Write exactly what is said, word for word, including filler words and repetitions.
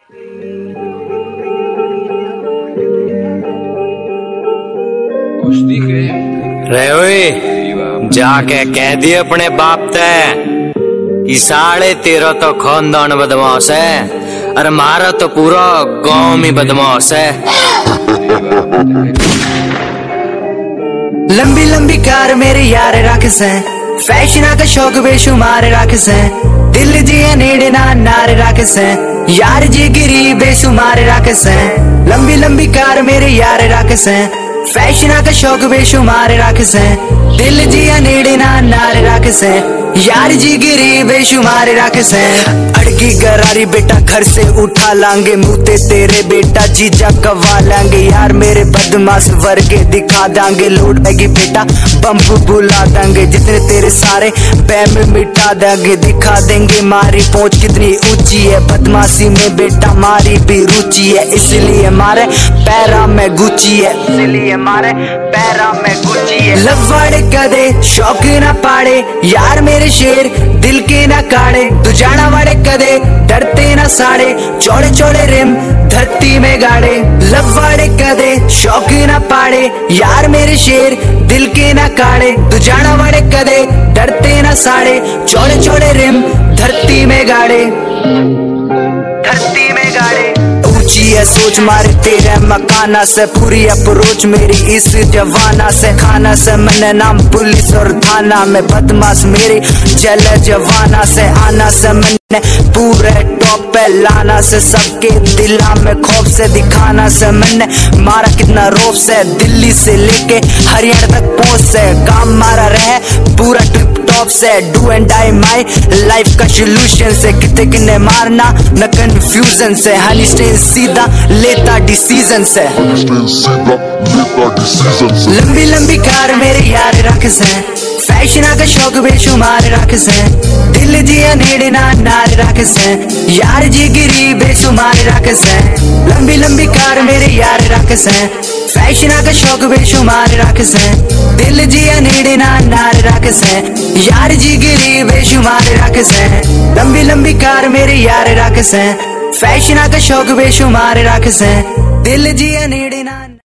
रे ओए जाके कह दिए अपने बाप ते कि साढ़े तेरह तो खानदान बदमाश है और हमारा तो पूरा गांव में बदमाश है। लंबी लंबी कार मेरे यार राखस है, फैशना का शौक बेशुमार राखस है, दिल जी नेड़े ना नार राखस है, यार जी गिरी बेशुमार राखस है। लंबी लंबी कार मेरे यार राखस है, फैशना का शौक बेशुमार राखस है, दिल जी नेड़े ना नार राखस है, यार जी गिरी बेशुमार राखस है। अड़की गरारी बेटा घर से उठा लांगे, मुते तेरे बेटा जीजा कवा लांगे, यार मेरे बदमाश वर्गे दिखा दांगे, लोड बैगी बेटा बम्बू बुला देंगे, जितने तेरे सारे बैम मिटा देंगे, दिखा देंगे मारी पहुंच कितनी ऊंची है, बदमाशी में बेटा मारी भी रुचि है, इसलिए मारे पैरा में गुची है, इसलिए मारे पैरा में गुची है। लवाड़े कदे शौक ना पाड़े, यार मेरे शेर दिल के ना काड़े, तू जाना वाड़े कदे डरते ना साड़े, चौड़े चौड़े रिम धरती में गाड़े। लवाड़े कदे शौक ना पाड़े, यार मेरे शेर दिल के ना काड़े, तू जाना वाड़े कदे डरते ना साड़े, चौड़े चौड़े रिम धरती में गाड़े, धरती में गाड़े। ऊंची है सोच मारे तेरे मकाना से, पूरी अप्रोच मेरी इस जवाना से, खाना से मैंने नाम पुलिस और थाना में, बदमाश मेरी जल जवाना से, आना से मैंने पूरे टॉप पे लाना से, सबके दिला में खौफ से, दिखाना से मैंने मारा कितना रोफ से, दिल्ली से लेके हरियाणा तक पहुंच से, काम मारा रहे पूरा ट्रिप टॉप से, do and die my life का सोल्यूशन से, कितने किन्ने मारना न कंफ्यूजन से, हनी स्टेन सीधा लेता डिसीजन से, लंबी लंबी कार मेरे यार राखस है, फैशना का शौक बेशुमार राखस है, दिल जी नेड़े ना नार राखस है, यार जी गिरी बेशुमार राखस है। लंबी लंबी कार मेरे यार राखस है, फैशना का शौक बेशुमार राखस है, दिल जी नेड़े ना नार राखस है, यार जी गिरी बेशुमार राखस है। लंबी लंबी कार मेरे यार राखस है, फैशना का शौक बेशुमार राखस है, दिल जी नेड़े ना